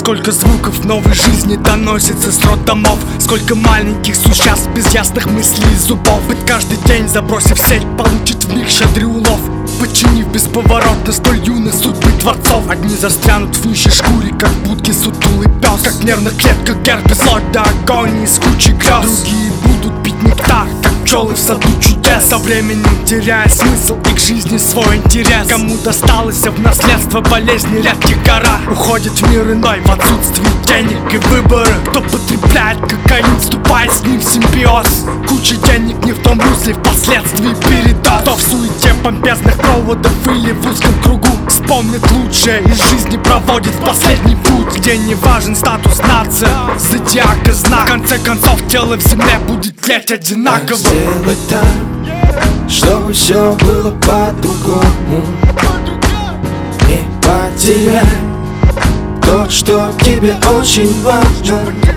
Сколько звуков новой жизни доносится с роддомов. Сколько маленьких существ без ясных мыслей и зубов. Быть каждый день, забросив сеть, получит в них щедрый улов. Подчинив бесповоротно столь юной судьбы творцов. Одни застрянут в нищей шкуре, как будки сутулый пес. Как в нервных клетках герпес, вплоть до агонии с кучей грез. Другие будут пить нектар, как пчелы в саду чудес. Со временем теряя смысл и к жизни свой интерес. Кому досталось в наследство болезни редких гора. Уходит в мир иной в отсутствии денег и выбора. Кто потребляет кокаин, вступая с ним в симбиоз. Куча денег не в том русле, впоследствии передоз. Кто в суете помпезных проводов или в узком кругу вспомнит лучшее из жизни, проводит в последний путь. Где не важен статус нации, зодиака знак. В конце концов тело в земле будет тлеть одинаково. Как сделать так, чтобы все было по-другому? Не потеряй то, что тебе очень важно.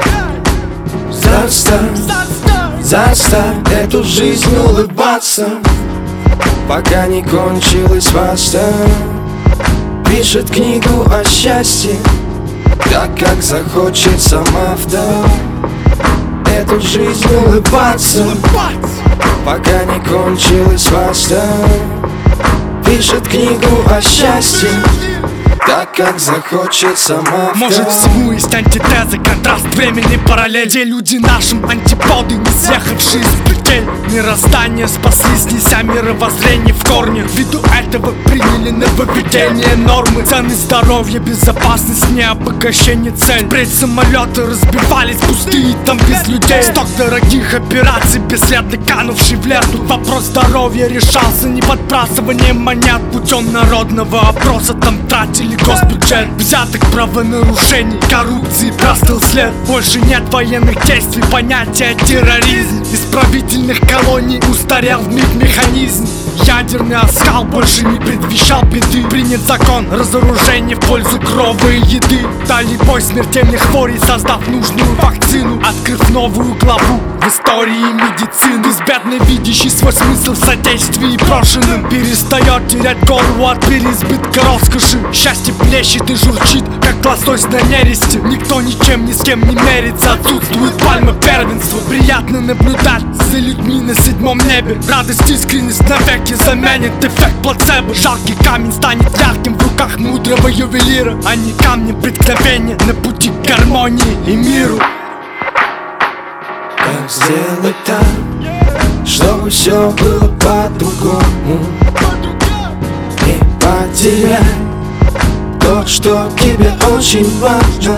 Заставь эту жизнь улыбаться, пока не кончилась паста. Пишет книгу о счастье, так как захочет сам автор. Эту жизнь улыбаться, пока не кончилась паста. Пишет книгу о счастье, так как захочет сама. Может, всему есть антитеза, контраст времени, параллель. Те люди нашим антиподы, не съехавшие с петель. Мироздание спасли, снеся мировоззрение в корне. Ввиду этого приняли нововведение нормы. Цены здоровья, безопасность, не обогащение цель. Впредь самолеты разбивались пустые, там без людей. Сток дорогих операций, бесследно канувший в лету. Вопрос здоровья решался не подбрасыванием монет. Путем народного опроса там тратили госбюджет. Взяток, правонарушений, коррупции простыл след. Больше нет военных действий, понятия терроризм. Исправительных колоний устарел вмиг механизм. Ядерный оскал больше не предвещал беды. Принят закон разоружения в пользу крови и еды. Дали бой смертельных хворей, создав нужную вакцину. Открыв новую главу в истории медицины. Безбедно видящий свой смысл в содействии брошенным перестает терять голову от переизбытка роскоши. Счастье плещет и журчит, как лосось на нересте. Никто ничем ни с кем не мерится, отсутствует пальма первенства. Приятно наблюдать за людьми на седьмом небе. Радость, искренность навеки заменит эффект плацебо. Жалкий камень станет ярким в руках мудрого ювелира, а не камнем преткновения на пути к гармонии и миру. Как сделать так, чтобы все было по-другому? Не потеряй то, что тебе очень важно.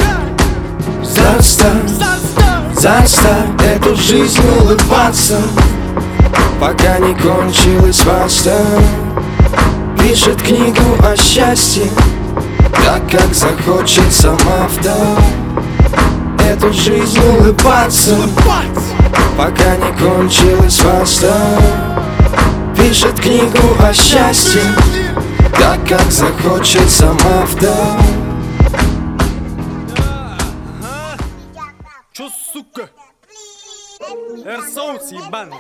Заставь эту жизнь улыбаться, пока не кончилась паста. Пишет книгу о счастье, так как захочет сам автор. Эту жизнь улыбаться, пока не кончилась паста. Пишет книгу о счастье, так как захочет сам автор. Чё, сука? Эрсоус ебаный.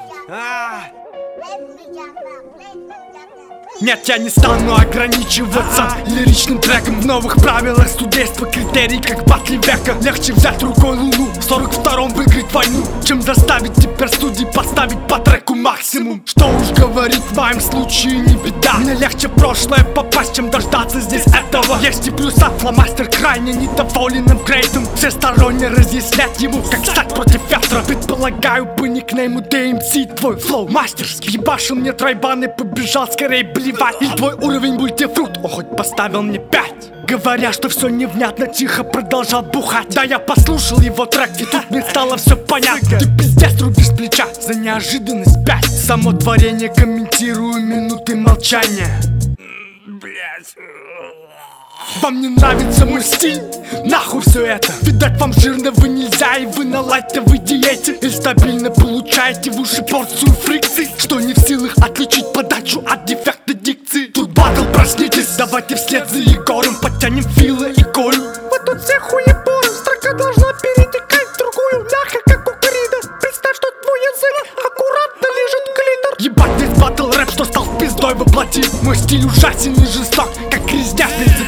Нет, я не стану ограничиваться лиричным треком. В новых правилах судейства критерий, как в батле века. Легче взять рукой луну, в 42-м выиграть войну, чем заставить теперь судей поставить по треку максимум. Что уж говорить, в моем случае не беда. Мне легче прошлое попасть, чем дождаться здесь этого. Есть и плюса, фломастер крайне недоволен апгрейдом. Всесторонне разъяснять ему, как стать против ветра. Предполагаю, по никнейму DMC твой флоу мастерский. Ебашил мне тройбан и побежал скорее блевать. И твой уровень мультифрут, о, хоть поставил мне 5. Говоря, что все невнятно, тихо продолжал бухать. Да я послушал его трек, и тут мне стало все понятно. Ты пиздец рубишь с плеча за неожиданность 5. Само творение комментирую минуты молчания. Блять. Вам не нравится мой стиль? Нахуй все это. Видать, вам жирного нельзя, и вы на лайтовой диете. И стабильно получаете в уши порцию фрикций, что не в силах отличить подачу от дефекта дикции. Тут батл, проснитесь, давайте вслед за Егором подтянем Фила и Колю. Мы тут все хуеборы, строка должна перетекать в другую, мягко, как у корида. Представь, что твой язык аккуратно лежит клитор. Ебать, весь батл рэп, что стал пиздой воплоти. Мой стиль ужасен и жесток, как резня с бензопилой.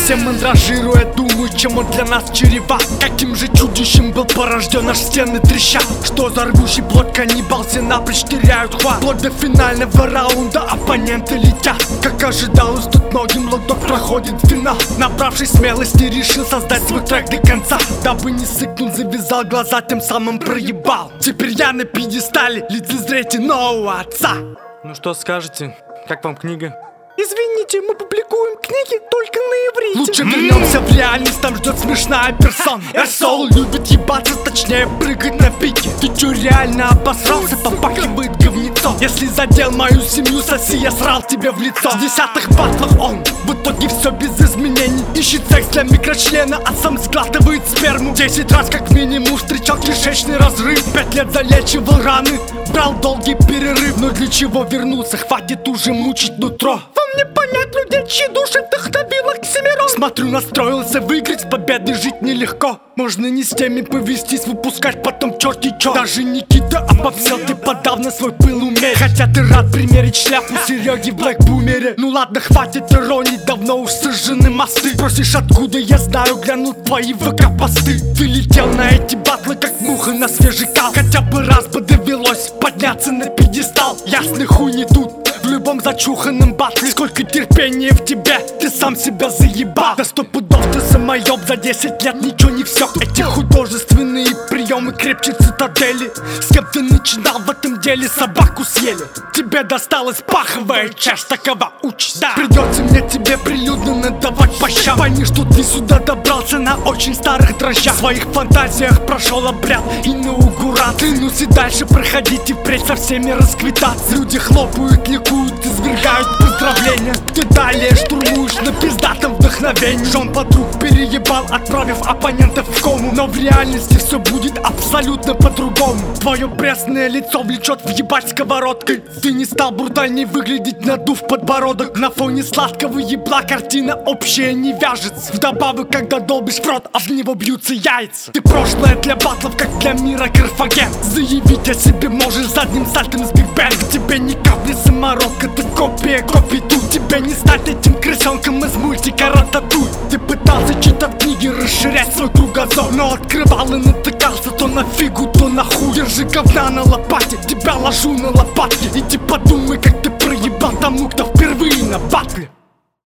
все мандражируя, думаю, чем он для нас чреват. Каким же чудищем был порожден, аж стены трещат. Что за рвущий плод каннибал, все напрочь теряют хват. Вплоть до финального раунда оппоненты летят. Как ожидалось, тут многим лоток проходит финал. Набравшись смелости, решил создать свой трек до конца. Дабы не сыкнуть, завязал глаза, тем самым проебал. Теперь я на пьедестале, лицезрите нового отца. Ну что скажете, как вам книга? Извините, мы публикуем книги только на иврите. Лучше вернемся в реальность, там ждет смешная персона. Эрсол любит ебаться, точнее прыгать на пике. Ты чё, реально обосрался? Попахивает говнецо. Если задел мою семью, соси, я срал тебе в лицо. В 10-х батлах он в итоге все без изменений. Ищет секс для микрочлена, а сам сглатывает сперму. 10 раз как минимум встречал кишечный разрыв. 5 лет залечивал раны, брал долгий перерыв. Но для чего вернулся? Хватит уже мучить нутро. Вам не понять людей, чьи души вдохновил Оксимирон. Смотрю, настроился выиграть, с победой жить нелегко. Можно не с теми повестись, выпускать потом черти чё. Даже Никита обобсел, ты подавно свой пыл умеешь. Хотя ты рад примерить шляпу Сереги в блэкбумере. Ну ладно, хватит иронии, давно уж сожжены мосты. Спросишь, откуда я знаю, глянул твои ВК-посты. Ты летел на эти батлы, как муха на свежий кал. Хотя бы раз бы довелось подняться на пьедестал. Ясный хуй не тут, в любом зачуханном батле. Сколько терпения в тебе, ты сам себя заебал. Да 100 пудов ты самоеб, за 10 лет ничего не все. Эти художественные приемы крепче цитадели. С кем ты начинал в этом деле, собаку съели. Тебе досталась паховая часть, такова участь, да. Придется мне тебе прилюдно надавать по щам. Пойми, что ты сюда добрался на очень старых дрожжах. В своих фантазиях прошел обряд инаугурат. Клянусь и дальше проходить и впредь со всеми расквитаться. Люди хлопают, ликуют, извергают поздравления. Ты далее штурмуешь на пиздатом вдохновении. Жен подруг переебал, отправив оппонентов в кому. Но в реальности все будет абсолютно по-другому. Твое пресное лицо влечет въебать сковородкой. Ты не стал брутальней выглядеть, надув подбородок. На фоне сладкого ебла картина общая не вяжется. Вдобавок, когда долбишь в рот, об него бьются яйца. Ты прошлое для батлов, как для мира Карфаген. Заявить о себе можешь задним сальтом с Биг Бен. Тебе ни капли самородка, ты копия копий тут. Тебе не стать этим крысенком из мультика Рататуй. Ты пытался читать книги, расширять свой кругозор, но открывал и натыкался то на фигу, то на хуй. Держи говна на лопате, тебя ложу на лопатки. Иди подумай, как ты проебал тому, кто впервые на батле.